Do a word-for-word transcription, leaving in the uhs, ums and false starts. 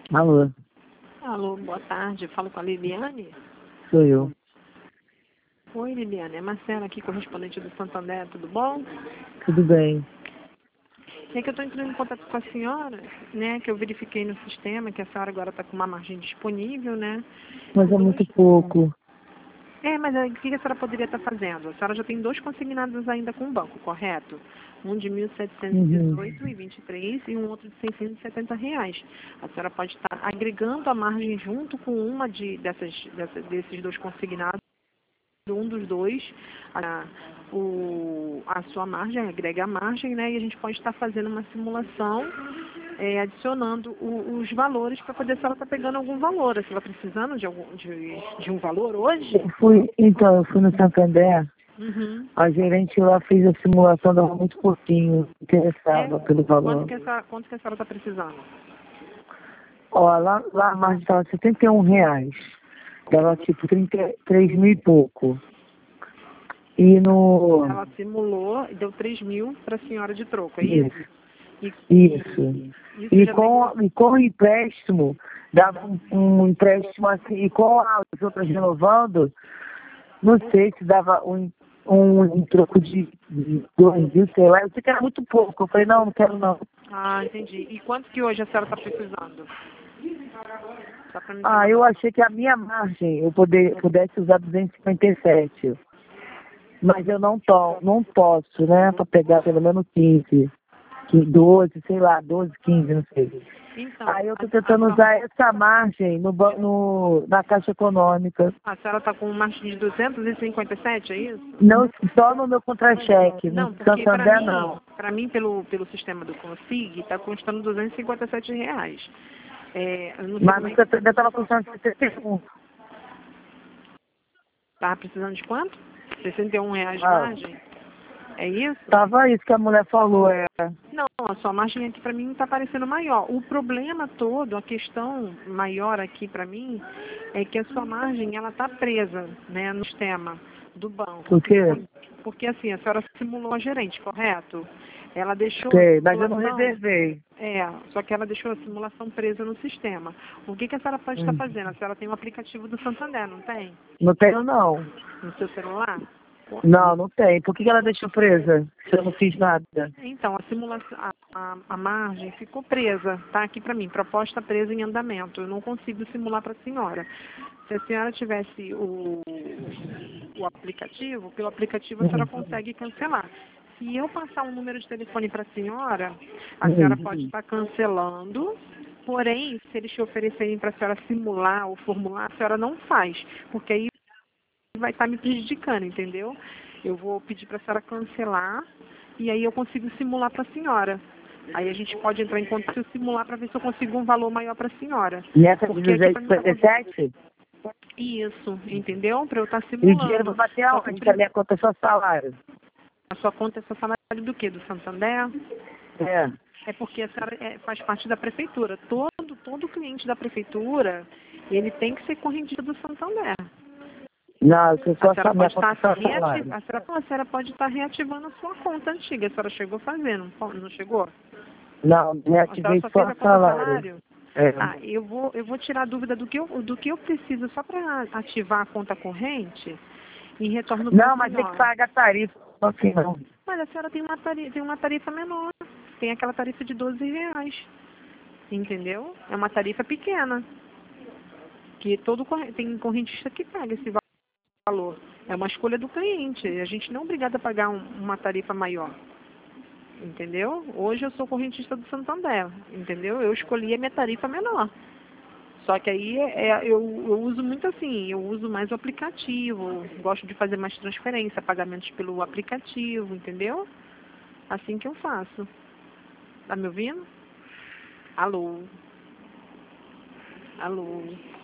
Alô, Alô, boa tarde. Eu falo com a Liliane. sou eu. Oi, Liliane. É Marcela aqui, correspondente do Santander. Tudo bom? Tudo bem? É que eu estou entrando em contato com a senhora, né? Que eu verifiquei no sistema que a senhora agora está com uma margem disponível, né? Mas é muito pouco. É, mas aí, o que a senhora poderia estar fazendo? A senhora já tem dois consignados ainda com o banco, correto? Um de mil setecentos e dezoito Uhum. e vinte e três e um outro de seiscentos e setenta reais. A senhora pode estar agregando a margem junto com uma de, dessas, dessas, desses dois consignados. Um dos dois, a, o, a sua margem, agrega a margem, né? E a gente pode estar fazendo uma simulação, é, adicionando o, os valores para poder se ela está pegando algum valor. Se ela está precisando de, algum, de, de um valor hoje. Eu fui, então, eu fui no Santander, Uhum. a gerente lá fez a simulação, dava muito pouquinho, É, interessava pelo quanto valor. que, essa, quanto que a senhora está precisando? Ó, lá, lá a margem estava setenta e um reais. Dava tipo trinta e três mil e pouco. E no. Ela simulou e deu três mil para a senhora de troco, é isso? Isso, E, isso. e isso E já com, pegou. e com o empréstimo, dava um, um empréstimo assim, e com as outras renovando, não sei se dava um, um, um troco de, de dois mil, sei lá. Eu sei que era muito pouco. Eu falei, não, não quero não. Ah, entendi. E quanto que hoje a senhora está precisando? Só para me ter Ah, uma eu noção. achei que a minha margem eu poder, pudesse usar duzentos e cinquenta e sete. Mas eu não, to, não posso, né? Para pegar pelo menos quinze. Que doze, sei lá, doze, quinze, não sei. Então, Aí eu a, tô a, tentando sua- usar essa margem no, ban- no, na Caixa Econômica. a senhora está com uma margem de duzentos e cinquenta e sete, é isso? Não só no meu contra-cheque, no Não, porque para Santander mim, não. para mim pelo, pelo sistema do Consig, está custando duzentos e cinquenta e sete reais. É, eu não sei Mas como no é que Santander estava custando setenta e um. estava precisando de quanto? sessenta e um reais de Ah, margem? É isso? tava isso que a mulher falou, é. Não, a sua margem aqui para mim está parecendo maior. O problema todo, a questão maior aqui para mim, é que a sua margem ela está presa, né, no sistema do banco. Por quê? Porque assim, a senhora simulou a gerente, correto? Ela deixou a Sei, mas eu não simulação, reservei. é, só que ela deixou a simulação presa no sistema. O que, que a senhora pode estar Hum. fazendo? A senhora tem o aplicativo do Santander, não tem? Não tenho não. No seu celular? Não, não tem. Por que que ela deixou presa? Se eu não fiz nada. Então, a simulação, a, a, a margem ficou presa, tá aqui para mim, proposta presa em andamento. Eu não consigo simular para a senhora. Se a senhora tivesse o, o aplicativo, pelo aplicativo a senhora Uhum. consegue cancelar. Se eu passar um número de telefone para a senhora, a senhora Uhum. pode estar cancelando. Porém, se eles te oferecerem para a senhora simular ou formular, a senhora não faz, porque aí vai estar me prejudicando, entendeu? Eu vou pedir para a senhora cancelar e aí eu consigo simular para a senhora. Aí a gente pode entrar em contato se eu simular para ver se eu consigo um valor maior para a senhora. Nessa de Porque aqui duzentos para e mim está cinquenta e sete? isso, entendeu? Para eu estar E o dinheiro vai simulando. bater Só, o aonde? Que a prim- minha conta é só salário. a sua conta é só salário do quê? Do Santander? É. É porque a senhora é, faz parte da prefeitura. Todo, todo cliente da prefeitura, ele tem que ser correntista do Santander. Não, eu A só senhora a minha pode conta é estar só reativando, salário. a senhora, a senhora pode estar reativando a sua conta antiga. A senhora chegou a fazer, não, po- não chegou? Não, A senhora reativei só só fez a a conta salário. salário? É. Ah, eu vou, eu vou tirar a dúvida do que eu, do que eu preciso só para ativar a conta corrente e retorno para a Não, mas tem que senhora. pagar tarifa. Não, assim não. Mas a senhora tem uma tarifa, tem uma tarifa menor. Tem aquela tarifa de doze reais. Entendeu? É uma tarifa pequena. Que todo corre- tem correntista que paga esse valor. É uma escolha do cliente. A gente não é obrigado a pagar um- uma tarifa maior. Entendeu? Hoje eu sou correntista do Santander. Entendeu? Eu escolhi a minha tarifa menor. Só que aí é, eu, eu uso muito assim, eu uso mais o aplicativo, gosto de fazer mais transferência, pagamentos pelo aplicativo, entendeu? Assim que eu faço. Tá me ouvindo? Alô? Alô?